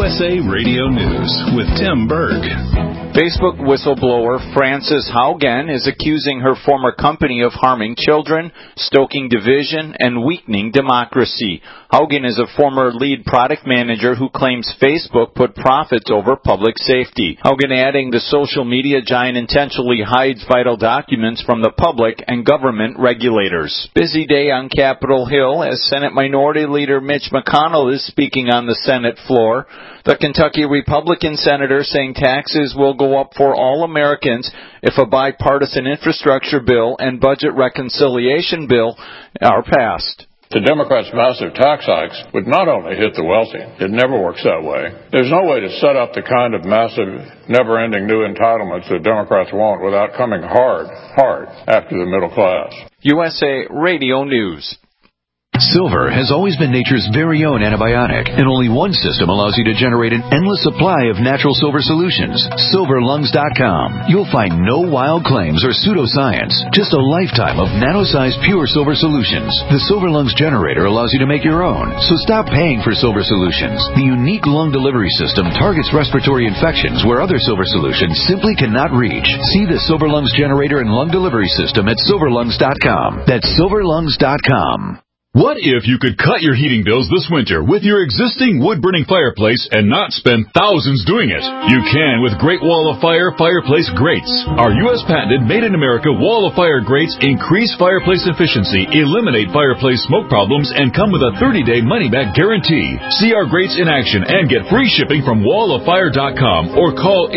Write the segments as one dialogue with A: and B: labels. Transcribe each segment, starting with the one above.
A: USA Radio News with Tim Berg.
B: Facebook whistleblower Frances Haugen is accusing her former company of harming children, stoking division, and weakening democracy. Haugen is a former lead product manager who claims Facebook put profits over public safety. Haugen adding the social media giant intentionally hides vital documents from the public and government regulators. Busy day on Capitol Hill as Senate Minority Leader Mitch McConnell is speaking on the Senate floor. The Kentucky Republican senator saying taxes will go up for all Americans if a bipartisan infrastructure bill and budget reconciliation bill are passed.
C: The Democrats' massive tax hikes would not only hit the wealthy, it never works that way. There's no way to set up the kind of massive, never-ending new entitlements that Democrats want without coming hard after the middle class.
B: USA Radio News.
D: Silver has always been nature's very own antibiotic, and only one system allows you to generate an endless supply of natural silver solutions. SilverLungs.com. You'll find no wild claims or pseudoscience, just a lifetime of nano-sized pure silver solutions. The Silver Lungs generator allows you to make your own, so stop paying for silver solutions. The unique lung delivery system targets respiratory infections where other silver solutions simply cannot reach. See the Silver Lungs generator and lung delivery system at SilverLungs.com. That's SilverLungs.com.
E: What if you could cut your heating bills this winter with your existing wood-burning fireplace and not spend thousands doing it? You can with Great Wall of Fire fireplace grates. Our U.S. patented made-in-America Wall of Fire grates increase fireplace efficiency, eliminate fireplace smoke problems, and come with a 30-day money-back guarantee. See our grates in action and get free shipping from walloffire.com or call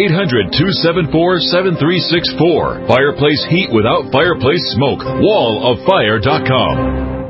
E: 800-274-7364. Fireplace heat without fireplace smoke. walloffire.com.